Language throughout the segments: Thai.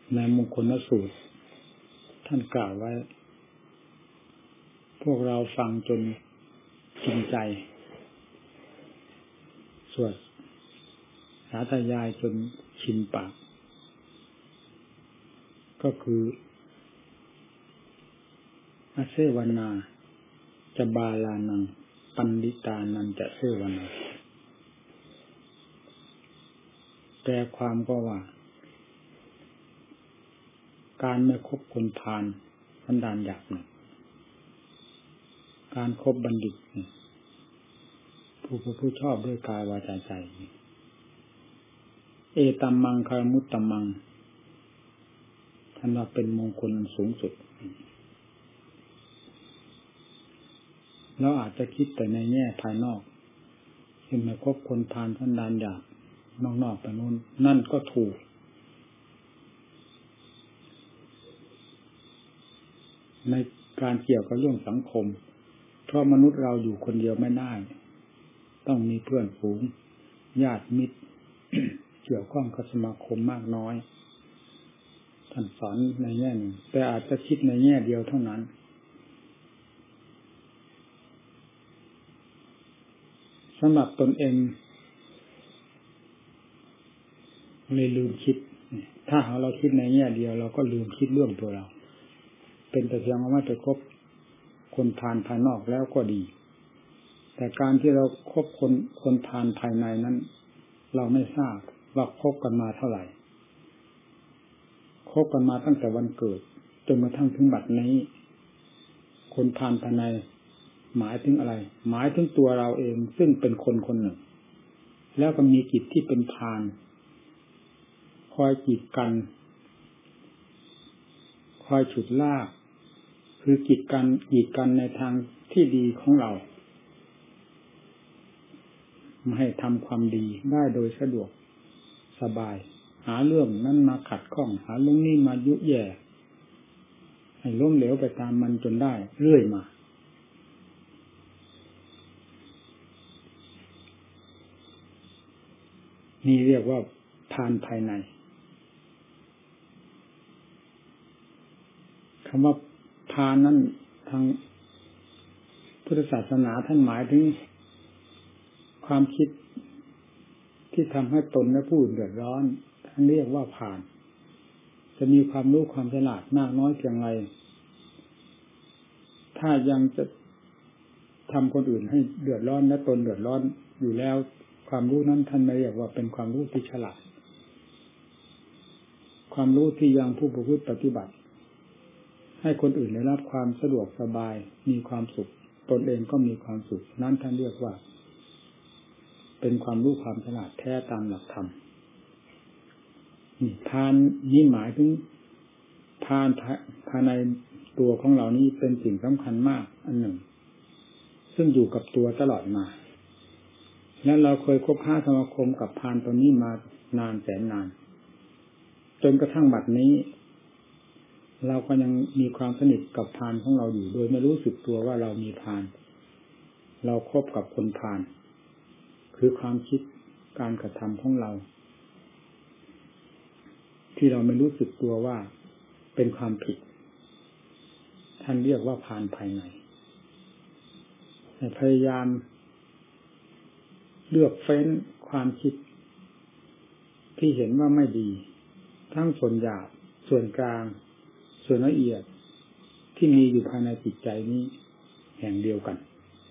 ในมงคลสูตรท่านกล่าวไว้พวกเราฟังจนกินใจสวดสาธยายจนชินปากก็คืออาเสวนาจะบาลานังปันดิตานันจะเสวนาแปลความก็ว่าการไม่คบคนพาลสันดานหยาบหนึ่งการคบบัณฑิตผู้ชอบด้วยกายวาจาใจเอตัมมังคารมุตตัมมังท่านว่าเป็นมงคลอันสูงสุดเราอาจจะคิดแต่ในแง่ภายนอกเช่นไม่คบคนพาลสันดานหยาบนอกๆไปนู้นนั่นก็ถูกในการเกี่ยวกับเรื่องสังคมเพราะมนุษย์เราอยู่คนเดียวไม่ได้ต้องมีเพื่อนฝูงญาติมิตร เกี่ยวข้องกับสมาคมมากน้อยท่านสอนในแง่หนึ่งแต่อาจจะคิดในแง่เดียวเท่านั้นสำหรับตนเองเลยลืมคิดถ้าหากเราคิดในแง่เดียวเราก็ลืมคิดเรื่องตัวเราเป็นแต่เพียงว่าไปคบคนพาลภายนอกแล้วก็ดีแต่การที่เราคบคนพาลภายในนั้นเราไม่ทราบว่าคบกันมาเท่าไหร่คบกันมาตั้งแต่วันเกิดจนกระทั่งถึงบัดนี้คนพาลภายในหมายถึงอะไรหมายถึงตัวเราเองซึ่งเป็นคนคนหนึ่งแล้วก็มีจิตที่เป็นพาลคอยกีดกันคอยฉุดลากคือกีดกันในทางที่ดีของเราไม่ให้ทำความดีได้โดยสะดวกสบายหาเรื่องนั้นมาขัดข้องหาเรื่องนี้มายุแย่ให้ล้มเหลวไปตามมันจนได้เรื่อยมานี่เรียกว่าพาลภายในคำว่าพาลนั้นทางพุทธศาสนาท่านหมายถึงความคิดที่ทำให้ตนและผู้อื่นเดือดร้อนท่านเรียกว่าพาลจะมีความรู้ความฉลาดมากน้อยเพียงไรถ้ายังจะทำคนอื่นให้เดือดร้อนและตนเดือดร้อนอยู่แล้วความรู้นั้นท่านไม่เรียกว่าเป็นความรู้ที่ฉลาดความรู้ที่ยังผู้ประพฤติปฏิบัติให้คนอื่นได้รับความสะดวกสบายมีความสุขตนเองก็มีความสุขนั้นท่านเรียกว่าเป็นความรู้ความฉลาดแท้ตามหลักธรรมพาลนี้หมายถึงพาลภายในตัวของเรานี้เป็นสิ่งสำคัญมากอันหนึ่งซึ่งอยู่กับตัวตลอดมาและเราเคยคบค้าสมาคมกับพาลตัวนี้มานานแสนนานจนกระทั่งบัดนี้เราก็ยังมีความสนิทกับพาลของเราอยู่โดยไม่รู้สึกตัวว่าเรามีพาลเราคบกับคนพาลคือความคิดการกระทำของเราที่เราไม่รู้สึกตัวว่าเป็นความผิดท่านเรียกว่าพาลภายในพยายามเลือกเฟ้นความคิดที่เห็นว่าไม่ดีทั้งส่วนหยาบส่วนกลางส่วนละเอียดที่มีอยู่ภายในจิตใจนี้แห่งเดียวกัน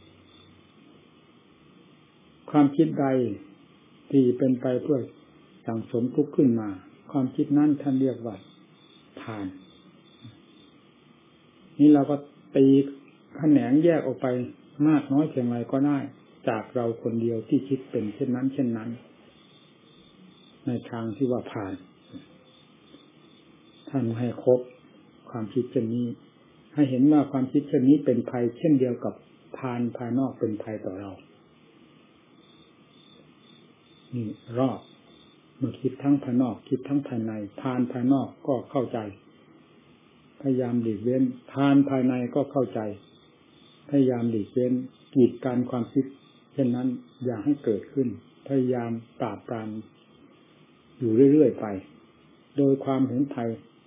ความคิดใดที่เป็นไปเพื่อสั่งสมทุกข์ขึ้นมาความคิดนั้นท่านเรียกว่าพาลนี่เราก็ตีแขนงแยกออกไปมากน้อยเพียงไรก็ได้จากเราคนเดียวที่คิดเป็นเช่นนั้นเช่นนั้นในทางที่ว่าพาลท่านให้ครบความคิดเช่นนี้ให้เห็นว่าความคิดเช่นนี้เป็นภัยเช่นเดียวกับพาลภายนอกเป็นภัยต่อเรานี่รอบเมื่อคิดทั้งภายนอกคิดทั้งภายในพาลภายนอกก็เข้าใจพยายามหลีกเว้นพาลภายในก็เข้าใจพยายามหลีกเว้นกีดกันความคิดเช่นนั้นอย่าให้เกิดขึ้นพยายามปราบปรามอยู่เรื่อยๆไปโดยความเห็นภัย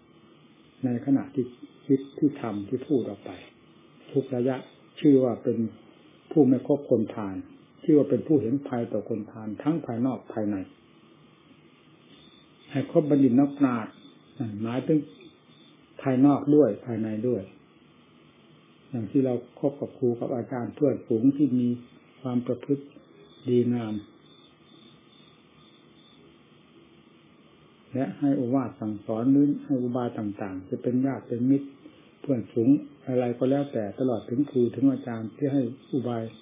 ในขณะที่คิดที่ทำที่พูดออกไปทุกระยะชื่อว่าเป็นผู้ไม่คบคนพาลชื่อว่าเป็นผู้เห็นภัยต่อคนพาลทั้งภายนอกภายในให้คบบัณฑิตนักปราชญ์หมายถึงภายนอกด้วยภายในด้วยอย่างที่เราคบกับครูกับอาจารย์เพื่อนฝูงที่มีความประพฤติดีงามและให้โอวาทสั่งสอนหรือให้อุบายต่างๆจะเป็นญาติเป็นมิตรเพื่อนฝูงอะไรก็แล้วแต่ตลอดถึงครูถึงอาจารย์ที่ให้อุบาย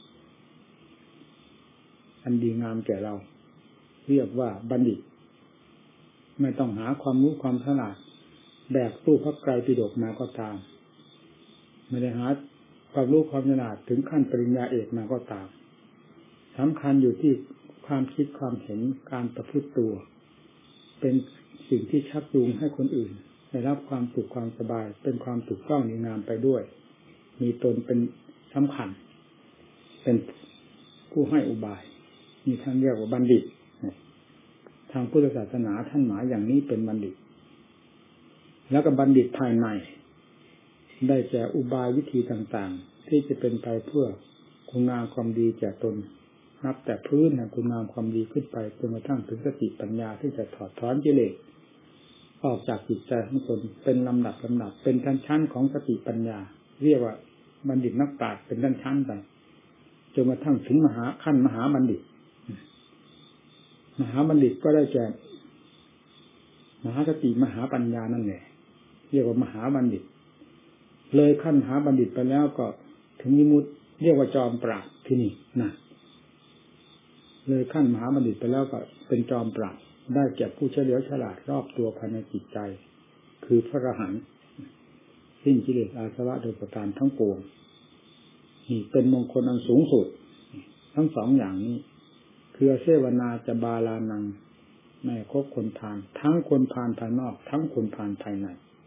อันดีงามแก่เราเรียกว่าบัณฑิตไม่ต้องหาความรู้ความฉลาดแบกตู้พระไตรปิฎกมาก็ตามไม่ได้หาความรู้ความฉลาดถึงขั้นปริญญาเอกมาก็ตามสำคัญอยู่ที่ความคิดความเห็นการประพฤติตัวเป็นสิ่งที่ชักจูงให้คนอื่นได้รับความสุขความสบายเป็นความถูกต้องดีงามไปด้วยมีตนเป็นสำคัญเป็นผู้ให้อุบายมีท่านเรียกว่าบัณฑิตทางพุทธศาสนาท่านหมายอย่างนี้เป็นบัณฑิตแล้วก็บัณฑิตภายในได้แก่อุบายวิธีต่างๆที่จะเป็นไปเพื่อคุณงามความดีแก่ตนนับแต่พื้นแห่งคุณงามความดีขึ้นไปจนกระทั่งถึงสติปัญญาที่จะถอดถอนกิเลสออกจากจิตใจของตนเป็นลำดับเป็นชั้นๆของสติปัญญาเรียกว่าบัณฑิตนักปราชญ์เป็นชั้นๆไปจนกระทั่งถึงมหาบัณฑิตมหาบัณฑิตก็ได้แก่มหาสติมหาปัญญานั่นแหละเรียกว่ามหาบัณฑิตเลยขั้นมหาบัณฑิตไปแล้วก็ถึงนิมุตติเรียกว่าจอมปราชญ์ที่นี่นะเลยขั้นมหาบัณฑิตไปแล้วก็เป็นจอมปราชญ์ได้แก่ผู้เฉลียวฉลาดรอบตัวภายในจิตใจคือพระอรหันต์สิ้นกิเลสอาสวะโดยประการทั้งปวงนี่เป็นมงคลอันสูงสุดทั้งสองอย่างนี้คือเสวนาจะบาลานังไม่คบคนพาลทั้งคนพาลภายนอกทั้งคนพาลภายใน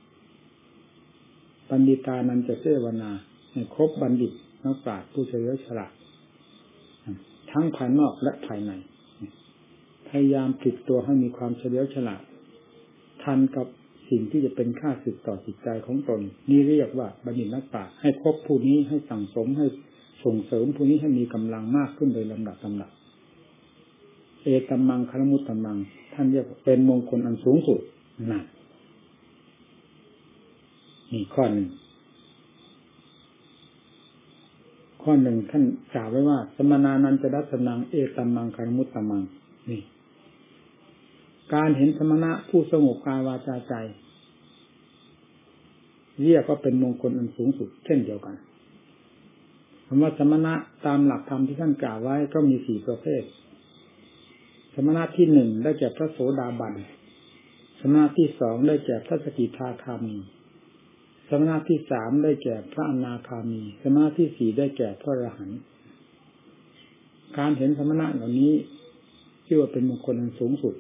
ปัณฑิตานันจะเสวนาให้คบบัณฑิตนักปราชญ์ผู้เฉลียวฉลาดทั้งภายนอกและภายในพยายามฝึกตัวให้มีความเฉลียวฉลาดทันกับสิ่งที่จะเป็นค่าศึกต่อจิตใจของตนนี่เรียกว่าบัณฑิตนักปราชญ์ให้คบผู้นี้ให้สั่งสมให้ส่งเสริมผู้นี้ให้มีกำลังมากขึ้นโดยลำดับเอตัมมังคารมุตตัมมังท่านเรียกเป็นมงคลอันสูงสุดนั่นนี่ข้อหนึ่งท่านกล่าวไว้ว่าสมณานันจะดัสนังเอตัมมังคารมุตตัมมังนี่การเห็นสมณะผู้สงบกายวาจาใจเรียกว่าเป็นมงคลอันสูงสุดเช่นเดียวกันคำว่าสมณะตามหลักธรรมที่ท่านกล่าวไว้ก็มี4ประเภทสมณะที่1ได้แก่พระโสดาบันสมณะที่2ได้แก่พระสกิทาคามีสมณะที่3ได้แก่พระอนาคามีสมณะที่4ได้แก่พระอรหันต์การเห็นสมณะเหล่านี้ชื่อว่าเป็นมงคลอันสูงสุด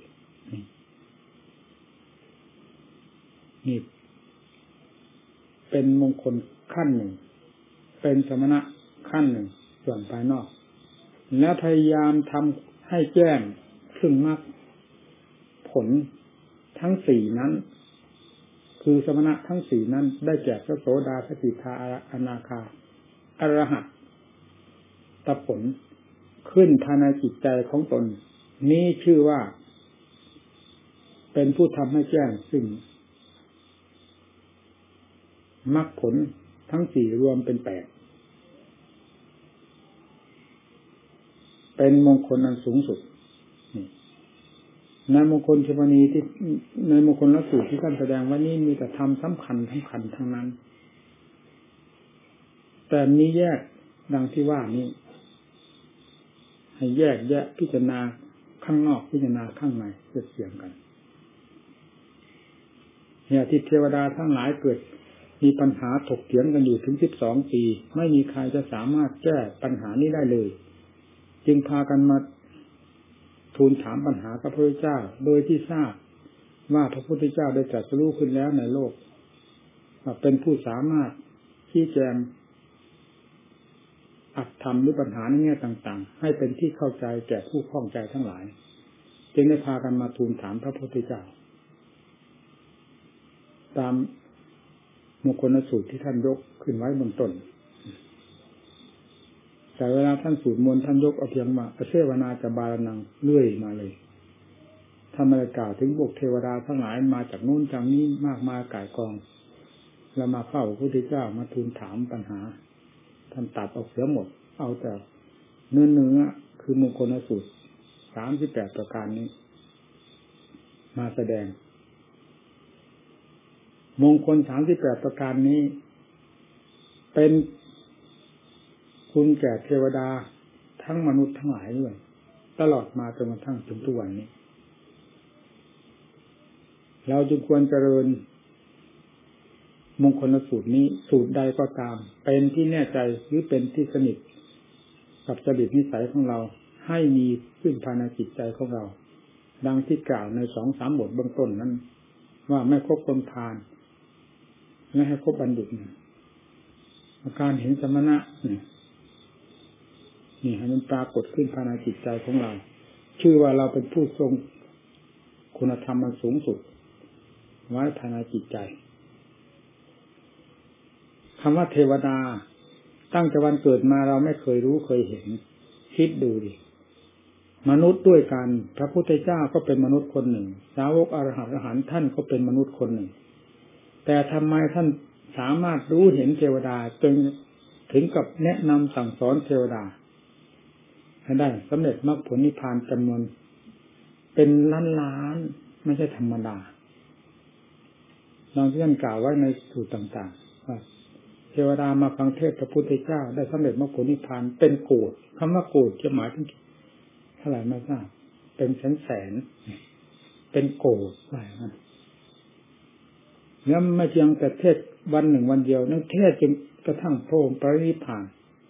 นี่เป็นมงคลขั้นหนึ่งเป็นสมณะขั้นหนึ่งส่วนภายนอกและพยายามทำให้แจ้งซึ่งมรรคผลทั้ง4นั้นคือสมณะทั้ง4นั้นได้แก่พระโสดาสกิทาอนาคาอรหัตตผลขึ้นภายในจิตใจของตนนี้ชื่อว่าเป็นผู้ทำให้แจ้งซึ่งมรรคผลทั้ง4รวมเป็น8เป็นมงคลอันสูงสุดในมงคลเทวนีที่ในมงคลละสูตรที่ท่านแสดงว่านี่มีแต่ธรรมสำคัญทั้งนั้นแต่มีแยกดังที่ว่านี้ให้แยกแยะพิจารณาข้างนอกพิจารณาข้างในเทียบกันเนี่ยที่เทวดาทั้งหลายเกิดมีปัญหาถกเถียงกันอยู่ถึง12 ปีไม่มีใครจะสามารถแก้ปัญหานี้ได้เลยจึงพากันมาทูลถามปัญหาพระพุทธเจ้าโดยที่ทราบว่าพระพุทธเจ้าได้ตรัสรู้ขึ้นแล้วในโลกเป็นผู้สามารถชี้แจงอัตธรรมหรือปัญหาในแง่ต่างๆให้เป็นที่เข้าใจแก่ผู้ข้องใจทั้งหลายจึงได้พากันมาทูลถามพระพุทธเจ้าตามมงคลสูตรที่ท่านยกขึ้นไว้บนต้นแต่เวลาท่านสวดมนต์ท่านยกเอาเพียงว่าอเสวนาจะบาลนังเลื่อยมาเลยท่านไม่ได้กล่าวถึงพวกเทวดาทั้งหลายมาจากโน้นจากนี้มากมายก่ายกองแล้วมาเฝ้าพระพุทธเจ้ามาทูลถามปัญหาท่านตัดออกเสียหมดเอาแต่เนื้อคือมงคลสูตร38ประการนี้มาแสดงมงคล38ประการนี้เป็นคุณแก่เทวดาทั้งมนุษย์ทั้งหลายด้วยตลอดมาจนกระทั่งถึงทุกวันนี้เราจึงควรเจริญมงคลสูตรนี้สูตรใดก็ตามเป็นที่แน่ใจหรือเป็นที่สนิทกับจริตนิสัยของเราให้มีขึ้นภายในจิตใจของเราดังที่กล่าวใน 2-3 บทเบื้องต้นนั้นว่าไม่คบคนพาลไม่ให้คบบัณฑิตอาการเห็นสมณะนี่ให้มันปรากฏขึ้นภายในจิตใจของเราชื่อว่าเราเป็นผู้ทรงคุณธรรมมันสูงสุดไว้ภายในจิตใจคำว่าเทวดาตั้งแต่วันเกิดมาเราไม่เคยรู้เคยเห็นคิดดูดิมนุษย์ด้วยกันพระพุทธเจ้าก็เป็นมนุษย์คนหนึ่งสาวกอรหันต์ท่านก็เป็นมนุษย์คนหนึ่งแต่ทำไมท่านสามารถรู้เห็นเทวดาจนถึงกับแนะนำสั่งสอนเทวดาให้ได้สำเร็จมรรคผลนิพพานจำนวนเป็นล้านๆไม่ใช่ธรรมดาดังที่ท่านกล่าวไว้ในสูตรต่างๆว่าเทวดามาฟังเทศน์พระพุทธเจ้าได้สำเร็จมรรคผลนิพพานเป็นโกฏคำว่าโกฏจะหมายถึงเท่าไหร่ไม่ทราบเป็นแสนเป็นโกฏอะไรนะแล้วไม่เพียงแต่เทศวันหนึ่งวันเดียวนั่นเทศจนกระทั่งพระองค์ปรินิพพาน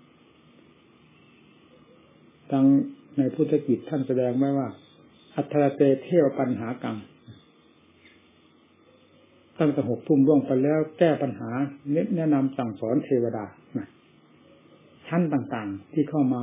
ดังในพุทธกิจท่านแสดงไว้ว่าอัตถเตเทวปัญหากังตั้งแต่6 ทุ่มล่วงไปแล้วแก้ปัญหาแนะนำสั่งสอนเทวดาชั้นต่างๆที่เข้ามา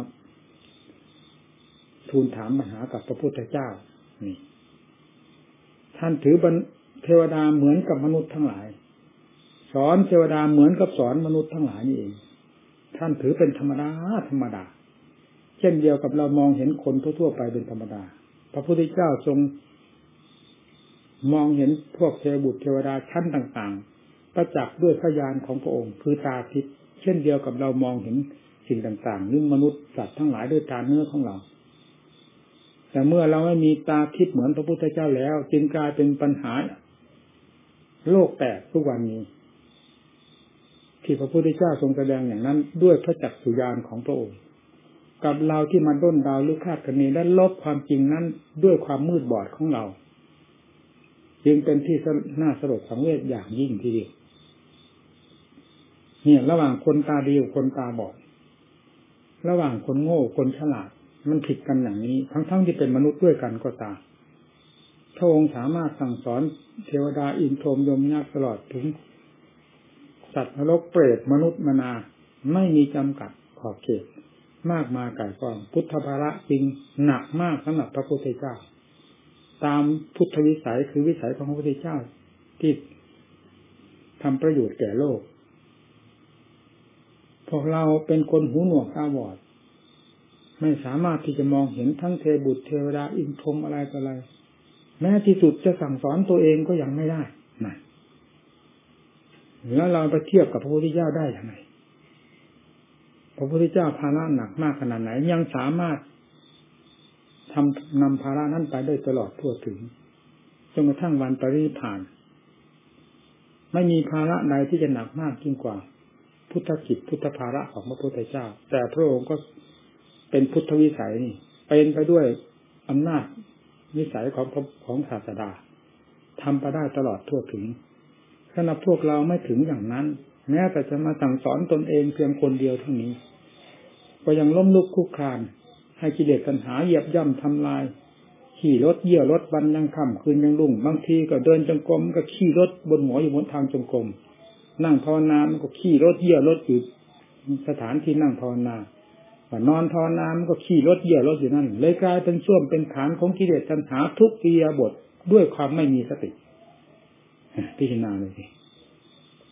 ทูลถามปัญหากับพระพุทธเจ้านี่ท่านถือเทวดาเหมือนกับมนุษย์ทั้งหลายสอนเทวดาเหมือนกับสอนมนุษย์ทั้งหลายนี่เองท่านถือเป็นธรรมดาเช่นเดียวกับเรามองเห็นคนทั่วๆไปเป็นธรรมดาพระพุทธเจ้าทรงมองเห็นพวกเทวบุตรเทวดาชั้นต่างๆประจักษ์ด้วยพยานของพระองค์คือตาทิพย์เช่นเดียวกับเรามองเห็นสิ่งต่างๆซึ่งมนุษย์สัตว์ทั้งหลายด้วยตาเนื้อของเราแต่เมื่อเราไม่มีตาทิพย์เหมือนพระพุทธเจ้าแล้วจึงกลายเป็นปัญหาโลกแตกทุกวันนี้ที่พระพุทธเจ้าทรงแสดงอย่างนั้นด้วยพระจักษุญาณของพระองค์กับเราที่มันด้นดาวหรือคาดคะเนและลบความจริงนั้นด้วยความมืดบอดของเราจึงเป็นที่น่าสลดสังเวชอย่างยิ่งทีเดียวเนี่ยระหว่างคนตาดีกับคนตาบอดระหว่างคนโง่คนฉลาดมันผิดกันอย่างนี้ทั้งที่เป็นมนุษย์ด้วยกันก็ตามพระองค์สามารถสั่งสอนเทวดาอินทร์พรหมยมยักษ์ตลอดถึงสัตว์นรกเปรตมนุษย์มนาไม่มีจำกัดขอบเขตมากมายก่ายกองพุทธภาระจริงหนักมากสำหรับพระพุทธเจ้าตามพุทธวิสัยคือวิสัยของพระพุทธเจ้าที่ทำประโยชน์แก่โลกพวกเราเป็นคนหูหนวกตาบอดไม่สามารถที่จะมองเห็นทั้งเทบุตรเทวดาอินทร์พรหมอะไรต่ออะไรแม้ที่สุดจะสั่งสอนตัวเองก็ยังไม่ได้นะแล้วเราไปเทียบกับพระพุทธเจ้าได้ยังไงพระพุทธเจ้าภาระหนักมากขนาดไหนยังสามารถนำภาระนั้นไปได้ตลอดทั่วถึงจนกระทั่งวันปรินิพพานไม่มีภาระใดที่จะหนักมากยิ่งกว่าพุทธกิจพุทธภาระของพระพุทธเจ้าแต่พระองค์ก็เป็นพุทธวิสัยนี่เป็นไปด้วยอำนาจวิสัยของศาสดาทำไปได้ตลอดทั่วถึงสำหรับพวกเราไม่ถึงอย่างนั้นแม้แต่จะมาสั่งสอนตนเองเพียงคนเดียวเท่านี้ก็ยังล้มลุกคลุกคลานให้กิเลสตัณหาเหยียบย่ำทำลายขี่รถเยี่ยวรถวันยังค่ำคืนยังรุ่งบางทีก็เดินจงกรมก็ขี่รถบนหัวอยู่บนทางจงกรมนั่งภาวนามันก็ขี่รถเยี่ยวรถอยู่สถานที่นั่งภาวนาว่านอนภาวนามันก็ขี่รถเยี่ยวรถอยู่นั่นเลยกลายเป็นส้วมเป็นฐานของกิเลสตัณหาทุกอิริยาบถด้วยความไม่มีสติพิจารณาเลยสิ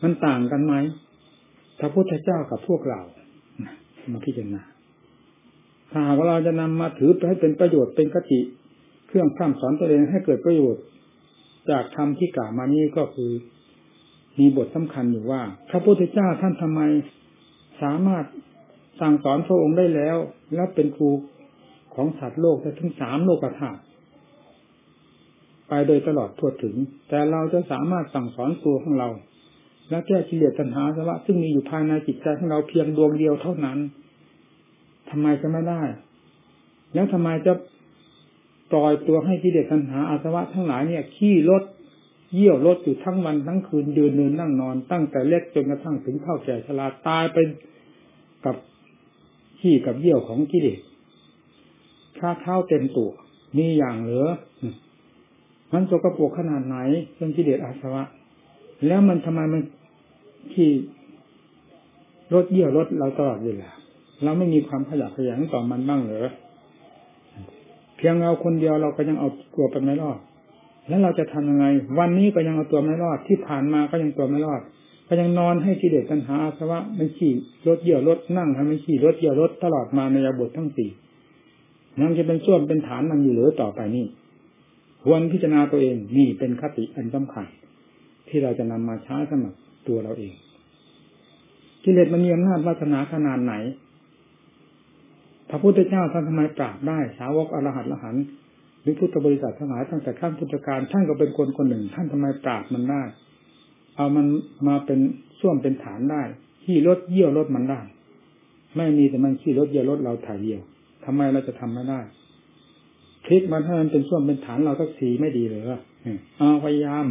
มันต่างกันไหมพระพุทธเจ้ากับพวกเรามาพิจารณาถ้าหากว่าเราจะนำมาถือให้เป็นประโยชน์เป็นคติเครื่องพร่ำสอนตัวเองให้เกิดประโยชน์จากธรรมที่กล่าวมานี้ก็คือมีบทสำคัญอยู่ว่าพระพุทธเจ้าท่านทำไมสามารถสั่งสอนพระองค์ได้แล้วเป็นครูของสัตว์โลกได้ถึง3 โลกธาตุไปโดยตลอดทั่วถึงแต่เราจะสามารถสั่งสอนตัวของเราและแก้กิเลสตัณหาอาสวะซึ่งมีอยู่ภายในจิตใจของเราเพียงดวงเดียวเท่านั้นทำไมจะไม่ได้แล้วทำไมจะปล่อยตัวให้กิเลสตัณหาอาสวะทั้งหลายเนี่ยขี้รถเยี่ยวรถอยู่ทั้งวันทั้งคืนยืนเดินนั่งนอนตั้งแต่เล็กจนกระทั่งถึงเฒ่าแก่ชราตายไปกับขี้กับเยี่ยวของกิเลสข้าเท้าเต็มตัวมีอย่างเหลือมันสกปรกขนาดไหนเรื่องกิเลสอาสวะแล้วมันทำไมมันขี้รถเยี่ยวรถเราตลอดเวลาเราไม่มีความขยันขยันต่อมันบ้างเหรอเพียงเราคนเดียวเราก็ยังเอาตัวไปไม่รอดแล้วเราจะทำยังไงวันนี้ก็ยังเอาตัวไม่รอดที่ผ่านมาก็ยังตัวไม่รอดก็ยังนอนให้กิเลสตัณหาอาสวะมันขี่รถเยี่ยวรถนั่งให้มันขี่รถเยี่ยวรถตลอดมาในบททั้ง4ยังจะเป็นส่วนเป็นฐานมันอยู่หรือต่อไปนี่ควรพิจารณาตัวเองนี่เป็นคติอันสำคัญที่เราจะนำมาใช้สำหรับตัวเราเองกิเลสมันมีอำนาจวาสนาขนาดไหนพระพุทธเจ้าท่านทำไมปราบได้สาวกอรหันต์ละหันหรือพุทธบริษัททั้งหลายตั้งแต่ขั้นพุทธกาลท่านก็เป็นคนหนึ่งท่านทำไมปราบมันได้เอามันมาเป็นส้วมเป็นฐานได้ขี่รถเยี่ยวรถมันได้ไม่มีแต่มันขี่รถเยี่ยวรถเราถ่ายเดียวทำไมเราจะทำไม่ได้พลิกมันให้มันเป็นส้วมเป็นฐานเราสักทีไม่ดีเหรอเอาพยายาม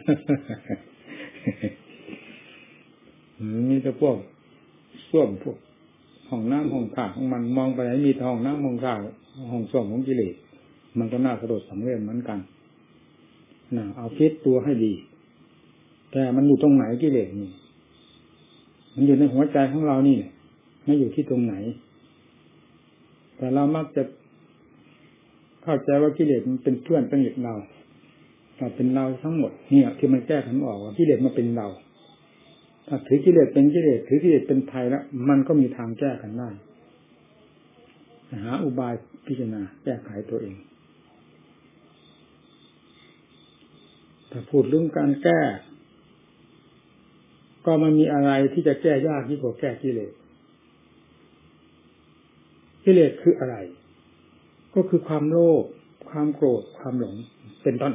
มีแต่พวกส้วมพวกห้องน้ำห้องข้าวของมันมองไปไหนมีห้องน้ำห้องข้าวห้องส้วมของกิเลสมันก็น่าสะดุดสังเวชเหมือนกันน่ะเอาฟิตตัวให้ดีแต่มันอยู่ตรงไหนกิเลสนี่มันอยู่ในหัวใจของเรานี่ไม่อยู่ที่ตรงไหนแต่เรามักจะเข้าใจว่ากิเลสมันเป็นเพื่อนเป็นเราแต่เป็นเราทั้งหมดเนี่ยที่มันแก้กันออกว่ากิเลสมันเป็นเราถ้าถือกิเลสเป็นกิเลสถือกิเลสเป็นภัยแล้วมันก็มีทางแก้กันได้หาอุบายพิจารณาแก้ไขตัวเองถ้าพูดเรื่องการแก้ก็มันมีอะไรที่จะแก้ยากยิ่งกว่าแก้กิเลสกิเลสคืออะไรก็คือความโลภความโกรธความหลงเป็นต้น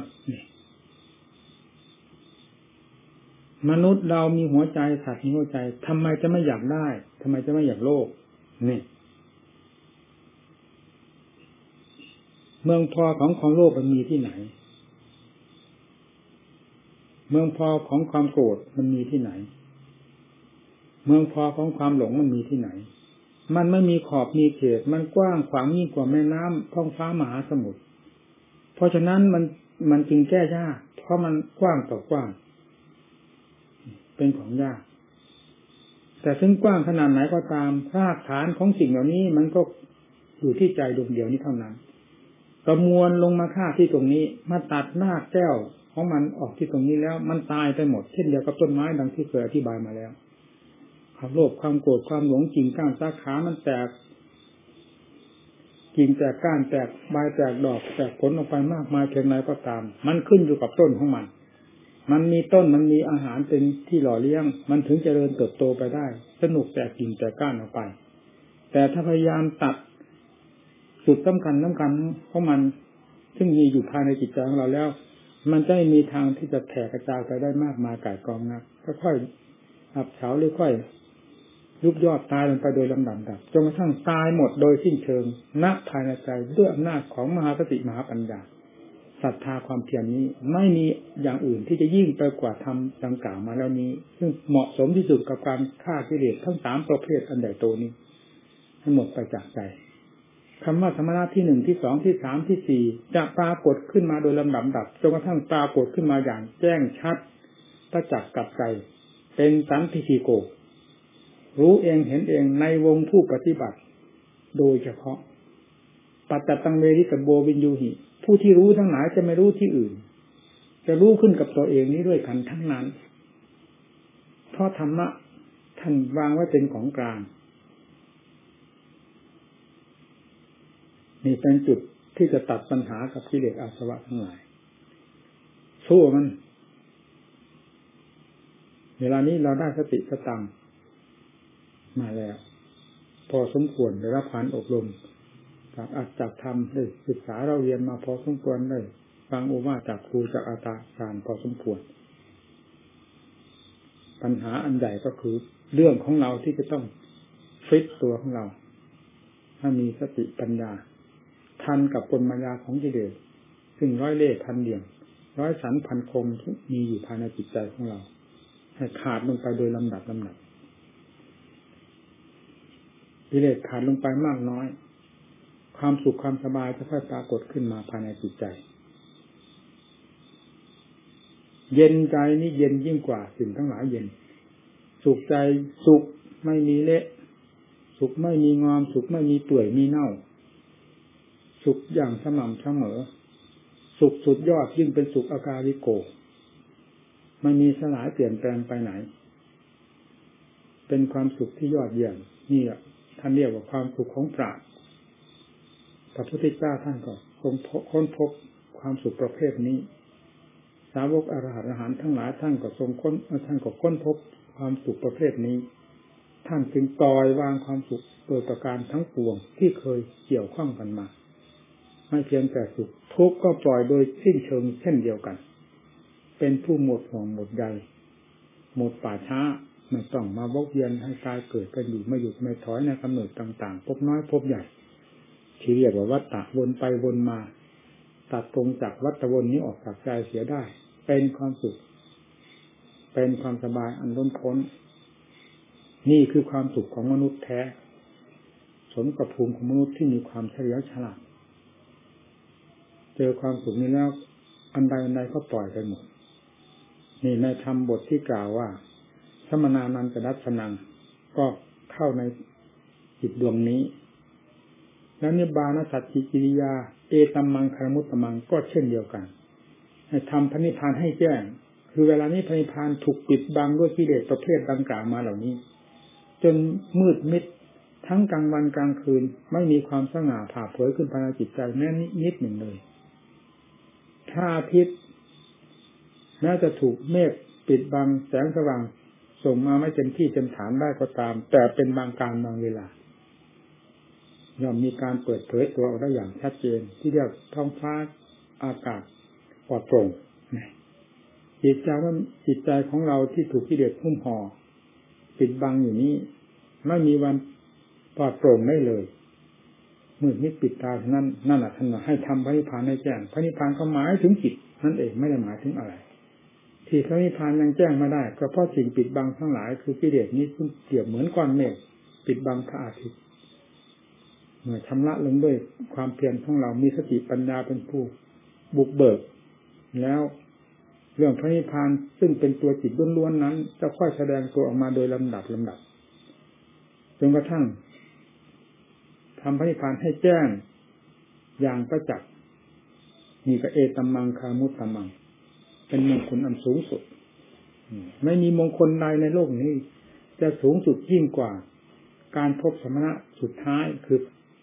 มนุษย์เรามีหัวใจสัตว์มีหัวใจทำไมจะไม่อยากได้ทำไมจะไม่อยากโลภนี่เมืองพอของความโลภมันมีที่ไหนเมืองพอของความโกรธมันมีที่ไหนเมืองพอของความหลงมันมีที่ไหนมันไม่มีขอบมีเขตมันกว้างขวางยิ่งกว่าแม่น้ำท้องฟ้ามหาสมุทรเพราะฉะนั้นมันจึงแก้ยากเพราะมันกว้างต่อกว้างเป็นของยากแต่ถึงกว้างขนาดไหนก็ตามรากฐานของสิ่งเหล่านี้มันก็อยู่ที่ใจดวงเดียวนี้เท่านั้นประมวลลงมาฆ่าที่ตรงนี้มาตัดรากแก้วของมันออกที่ตรงนี้แล้วมันตายไปหมดเช่นเดียวกับต้นไม้ดังที่เคยอธิบายมาแล้วความโลภความโกรธความหลงกิ่งก้านสาขามันแตกกิ่งแตกก้านแตกใบแตกดอกแตกผลออกไปมากมายเพียงไรก็ตามมันขึ้นอยู่กับต้นของมันมีต้นมันมีอาหารเป็นที่หล่อเลี้ยงมันถึงเจริญเติบโตไปได้สนุกแตกกิ่งแตกก้านออกไปแต่ถ้าพยายามตัดจุดสำคัญของมันซึ่งมีอยู่ภายในจิตใจของเราแล้วมันจะไม่มีทางที่จะแผ่กระจายไปได้มากมายก่ายกองนักค่อยๆอับเฉาหรือค่อยยุบยอดตายลงไปโดยลำดับจนกระทั่งตายหมดโดยสิ้นเชิงณภายในใจด้วยอำนาจของมหาสติมหาปัญญาศรัทธาความเพียรนี้ไม่มีอย่างอื่นที่จะยิ่งไปกว่าธรรมดังกล่าวมาแล้วนี้ซึ่งเหมาะสมที่สุดกับการฆ่ากิเลสทั้ง3ประเภทอันใหญ่โตนี้ให้หมดไปจากใจคำว่าสมณะที่1ที่2ที่3ที่4จะปรากฏขึ้นมาโดยลำดับจนกระทั่งปรากฏขึ้นมาอย่างแจ้งชัดประจักษ์กับใจเป็นสันทิฏฐิโกรู้เองเห็นเองในวงผู้ปฏิบัติโดยเฉพาะปัจจตังเวริสโบวินยูหิผู้ที่รู้ทั้งหลายจะไม่รู้ที่อื่นจะรู้ขึ้นกับตัวเองนี้ด้วยกันทั้งนั้นเพราะธรรมะท่านวางไว้เป็นของกลางนี่เป็นจุดที่จะตัดปัญหากับกิเลสอาสวะทั้งหลายสู้มันเวลานี้เราได้สติสตังมาแล้วพอสมควรได้รับการอบรมจากอัดจากธรรมได้ศึกษาเราเรียนมาพอสมควรได้ฟังโอวาทจากครูจากอาจารย์พอสมควรปัญหาอันใหญ่ก็คือเรื่องของเราที่จะต้องฟิตตัวของเราถ้ามีสติปัญญาทันกับกลมายาของกิเลสซึ่งร้อยเล่ห์พันเหลี่ยมร้อยสันพันคมที่มีอยู่ภายในจิตใจของเราให้ขาดลงไปโดยลำดับกิเลสขาดลงไปมากน้อยความสุขความสบายจะค่อยปรากฏขึ้นมาภายในจิตใจเย็นใจนี่เย็นยิ่งกว่าสิ่งทั้งหลายเย็นสุขใจสุขไม่มีเละสุขไม่มีงอมสุขไม่มีเปื่อยมีเน่าสุขอย่างสม่ำเสมอสุขสุดยอดยิ่งเป็นสุขอาการิโกไม่มีสลายเปลี่ยนแปลงไปไหนเป็นความสุขที่ยอดเยี่ยมนี่แหละท่านเรียกว่าความสุขของปราชญ์พระพุทธเจ้าท่านก็ค้นพบความสุขประเภทนี้สาวกอรหันต์ทั้งหลายท่านก็ค้นพบความสุขประเภทนี้ท่านจึงปล่อยวางความสุขโดยประการทั้งปวงที่เคยเกี่ยวข้องกันมาไม่เพียงแต่สุขทุกข์ก็ปล่อยโดยสิ้นเชิงเช่นเดียวกันเป็นผู้หมดห่วงหมดใยหมดป่าช้าไม่ต้องมาวกเวียนให้กายเกิดกันอยู่ไม่หยุดไม่ถอยในกำเนิดต่างๆพบน้อยพบใหญ่ที่เรียกว่าวัฏฏะวนไปวนมาตัดตรงจากวัฏวนนี้ออกจากใจเสียได้เป็นความสุขเป็นความสบายอันล้นพ้นนี่คือความสุขของมนุษย์แท้สมกับภูมิของมนุษย์ที่มีความเฉลียวฉลาดเจอความสุขนี้แล้วอันใดก็ปล่อยไปหมดนี่ในธรรมบทที่กล่าวว่าสมณานันตดัชนังก็เข้าในจิตดวงนี้แล้วนิบานัสสัจจิกิริยาเอตัมมังคารมุตตมังก็เช่นเดียวกันให้ทำพระนิพพานให้แจ้งคือเวลานี้พระนิพพานถูกปิดบังด้วยกิเลสประเภทดังกล่าวมาเหล่านี้จนมืดมิดทั้งกลางวันกลางคืนไม่มีความสง่าผ่าเผยขึ้นภายในจิตใจแม้นิดหนึ่งเลยถ้าอาทิตย์แม้จะถูกเมฆปิดบังแสงสว่างส่งมาไม่เต็มที่เต็มฐานได้ก็ตามแต่เป็นบางการบางเวลาย่อมมีการเปิดเผยตัวออกได้อย่างชัดเจนที่เรียกท้องฟ้าอากาศปลอดโปร่งจิตใจของเราที่ถูกกิเลสหุ้มห่อปิดบังอยู่นี้ไม่มีวันปลอดโปร่งได้เลยมืดมิดปิดตาเท่านั้นนั่นแหละท่านให้ทำพระนิพพานให้แจ้งพระนิพพานก็หมายถึงจิตนั่นเองไม่ได้หมายถึงอะไรที่พระนิพพานยังแจ้งไม่ได้ก็เพราะสิ่งปิดบังทั้งหลายคือกิเลสนี้ซึ่งเปรียบเหมือนก้อนเมฆปิดบังพระอาทิตย์เมื่อชำระลงด้วยความเพียรของเรามีสติปัญญาเป็นผู้บุกเบิกแล้วเรื่องพระนิพพานซึ่งเป็นตัวจิตล้วนๆนั้นจะค่อยแสดงตัวออกมาโดยลำดับจนกระทั่งทำพระนิพพานให้แจ้งอย่างประจักษ์นี่ก็เอตัมมังคามุตตมังเป็นมงคลอันสูงสุดไม่มีมงคลใดในโลกนี้จะสูงสุดยิ่งกว่าการพบสมณะสุดท้ายคือ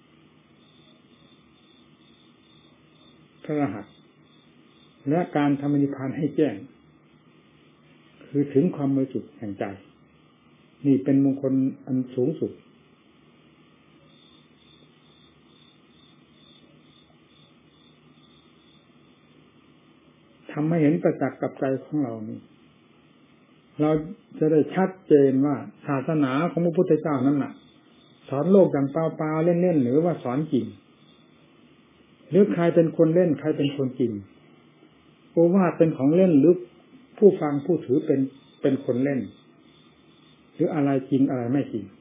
พระอรหันต์และการทำนิพพานให้แจ้งคือถึงความบริสุทธิ์แห่งใจนี่เป็นมงคลอันสูงสุดทำให้เห็นประจักษ์กับใจของเรานี่เราจะได้ชัดเจนว่าศาสนาของพระพุทธเจ้านั้นน่ะสอนโลกอย่างเปล่าๆเล่นๆหรือว่าสอนจริงหรือใครเป็นคนเล่นใครเป็นคนจริงโอวาทเป็นของเล่นหรือผู้ฟังผู้ถือเป็นคนเล่นหรืออะไรจริงอะไรไม่จริง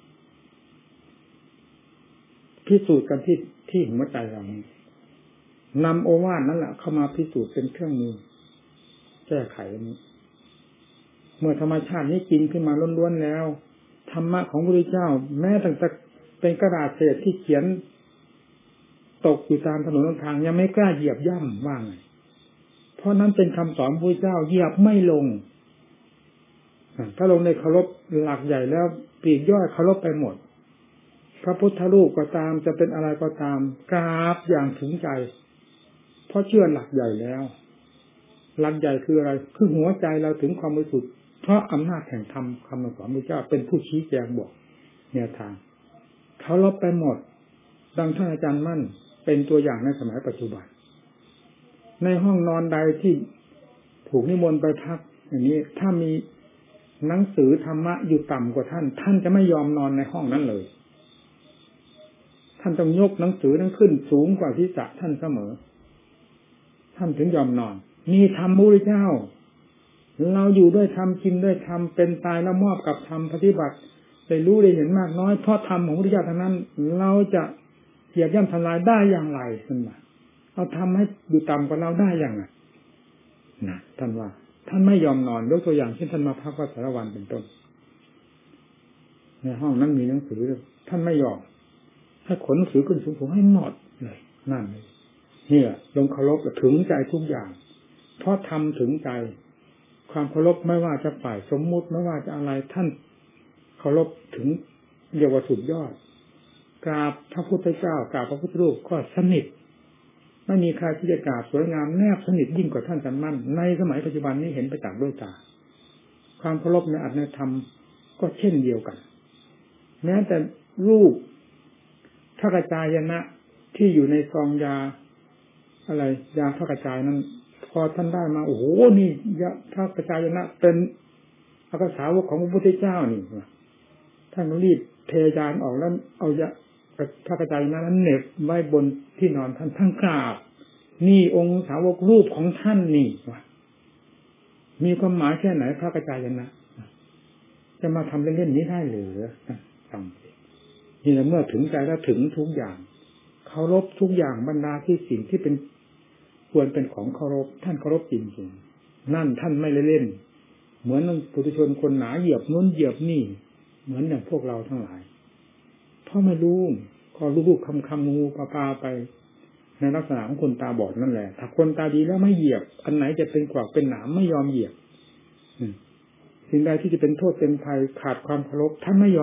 พิสูจน์กันที่หัวใจเรานำโอวาทนั่นแหละเข้ามาพิสูจน์เป็นเครื่องมือแก้ไขนี้เมื่อธรรมชาตินี้จริงขึ้นมาล้วนๆแล้วธรรมะของพระพุทธเจ้าแม้ตั้งแต่เป็นกระดาษเศษที่เขียนตกอยู่ตามถนนทางยังไม่กล้าเหยียบย่ำว่าไงเพราะนั้นเป็นคำสอนพระพุทธเจ้าเหยียบไม่ลงถ้าลงในเคารพหลักใหญ่แล้วปลีกย่อยเคารพไปหมดพระพุทธรูปก็ตามจะเป็นอะไรก็ตามกราบอย่างถึงใจเพราะเชื่อหลักใหญ่แล้วหลักใหญ่คืออะไรคือหัวใจเราถึงความบริสุทธิ์เพราะอำนาจแห่งธรรมคำสอนของพระเจ้าเป็นผู้ชี้แจงบอกแนวทางเคารพไปหมดดังท่านอาจารย์มั่นเป็นตัวอย่างในสมัยปัจจุบันในห้องนอนใดที่ถูกนิมนต์ไปพักอย่างนี้ถ้ามีหนังสือธรรมะอยู่ต่ำกว่าท่านจะไม่ยอมนอนในห้องนั้นเลยท่านต้องยกหนังสือนั้นขึ้นสูงกว่าศีรษะท่านเสมอท่านถึงยอมนอนนี่ธรรมพระพุทธเจ้าเราอยู่ด้วยธรรมกินด้วยธรรมเป็นตายแล้วมอบกับธรรมปฏิบัติได้รู้ได้เห็นมากน้อยเพราะธรรมของพระพุทธเจ้าทั้งนั้นเราจะเหยียบย่ำทำลายได้อย่างไรท่านว่าเอาทำให้อยู่ต่ำกว่าเราได้อย่างไรนะท่านว่าท่านไม่ยอมนอนยกตัวอย่างเช่นท่านมาพักวัดสารวันเป็นต้นในห้องนั้นมีหนังสือท่านไม่ยอมให้ขนหนังสือขึ้นสูงๆให้หมดเลยนั่นเลยเนี่ยลงเคารพถึงใจทุกอย่างเพราะทำถึงใจความเคารพไม่ว่าจะฝ่ายสมมุติไม่ว่าจะอะไรท่านเคารพถึงเรียกว่าสุดยอดกราบพระพุทธเจ้ากราบพระพุทธรูปก็สนิทไม่มีใครที่จะกราบสวยงามแนบสนิทยิ่งกว่าท่านอาจารย์มั่นในสมัยปัจจุบันนี้เห็นประจักษ์ด้วยตาความเคารพในอัตในธรรมก็เช่นเดียวกันแม้แต่รูปพระกจายนะที่อยู่ในซองยาอะไรยาพระกจายนั้นพอท่านได้มาโอ้โหนี่ยาพระกจายนะเป็นอักษรของพระพุทธเจ้านี่ท่านรีบเทยานออกแล้วเอายาพระกจายนะนั้นเหน็บไว้บนที่นอนท่านทั้งกราบนี่องค์สาวกรูปของท่านนี่มีความหมายแค่ไหนพระกจายนะจะมาทำเล่นๆนี้ได้หรือฟังนี่แหละเมื่อถึงใจแล้วถึงทุกอย่างเคารพทุกอย่างบรรดาที่สิ่งที่เป็นควรเป็นของเคารพท่านเคารพจริงๆนั่นท่านไม่เล่นเหมือนปุถุชนคนหนาเหยียบนู้นเหยียบนี่เหมือนอย่างพวกเราทั้งหลายเพราะไม่รู้ก็ลูกๆคำงูปลาไปในลักษณะของคนตาบอดนั่นแหละถ้าคนตาดีแล้วไม่เหยียบอันไหนจะเป็นกวักเป็นหนามไม่ยอมเหยียบสิ่งใดที่จะเป็นโทษเป็นภัยขาดความเคารพท่านไม่ยอ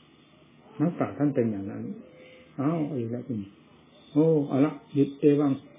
มทำนักปราชญ์ท่านเป็นอย่างนั้นอ้าวอีกแล้วคุณโอ้เอาละหยุดเอวัง